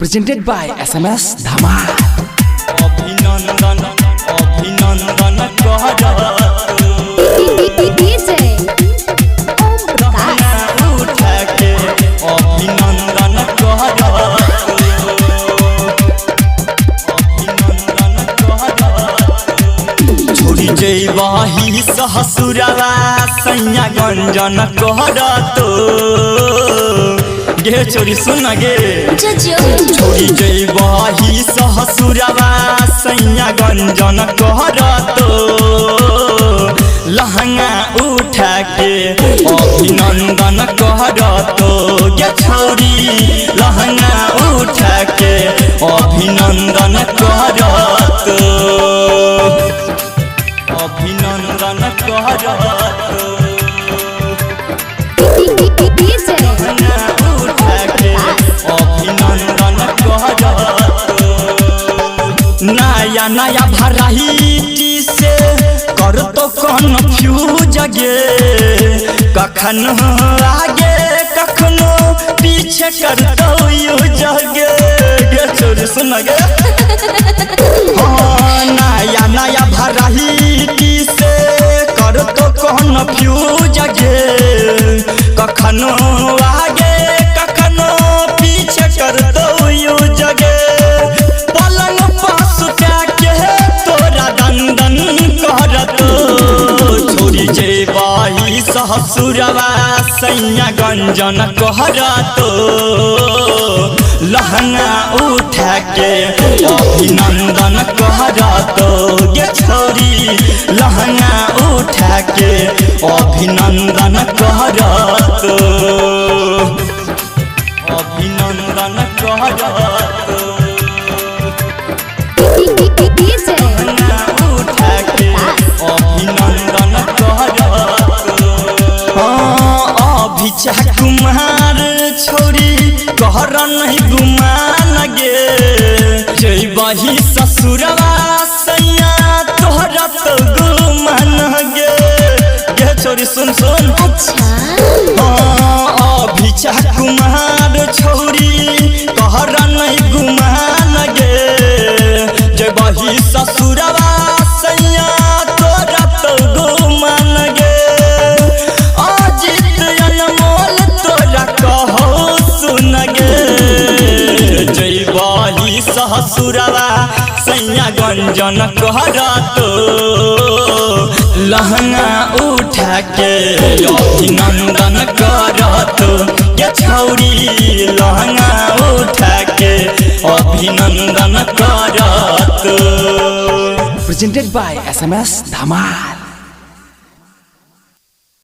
Presented by SMS Dhamal। अभिनंदन अभिनंदन छोड़ी जैवाही सहसुरवा सैया गंजन कहरतो गे छोरी सुन गे छोड़ी जैवाही सहसुरवा सैया गंजन कहरतो लहंगा उठा के अभिनंदन कहरतो गे छोरी लहंगा उठा के अभिनंदन कहरतो अभिनंदन कहरतो नया नया भराइटी से कर तो कन्फ्यूज गे कखन आगे कखनो पीछे कर तो यूज गे छोरी सुन गे नया नया भराइटी से कर तो कन्फ्यूज गे कखनो आगे कखनो पीछे कर तो यूज गे सहसुरवा सैया गंजन कहरतो लहंगा उठा के अभिनंदन कहरतो गे छोरी लहंगा उठा के अभिनंदन कहरतो अभिनंदन कहरतो कुमार छोरी कहर नहीं गुमान गे जैबही ससुरवा सैया तोहरा तो गुमान गे छोरी सुन सुन अभिचा कुमार छोरी कहर नहीं गुमान गे जैबही ससुरवा सैया तोहरा तो गुमान गे सहसुरवा सैया गंजन कहरतो लहंगा उठा के अभिनंदन करतो के छौरी लहंगा उठा के अभिनंदन करतो। Presented by SMS Dhamal।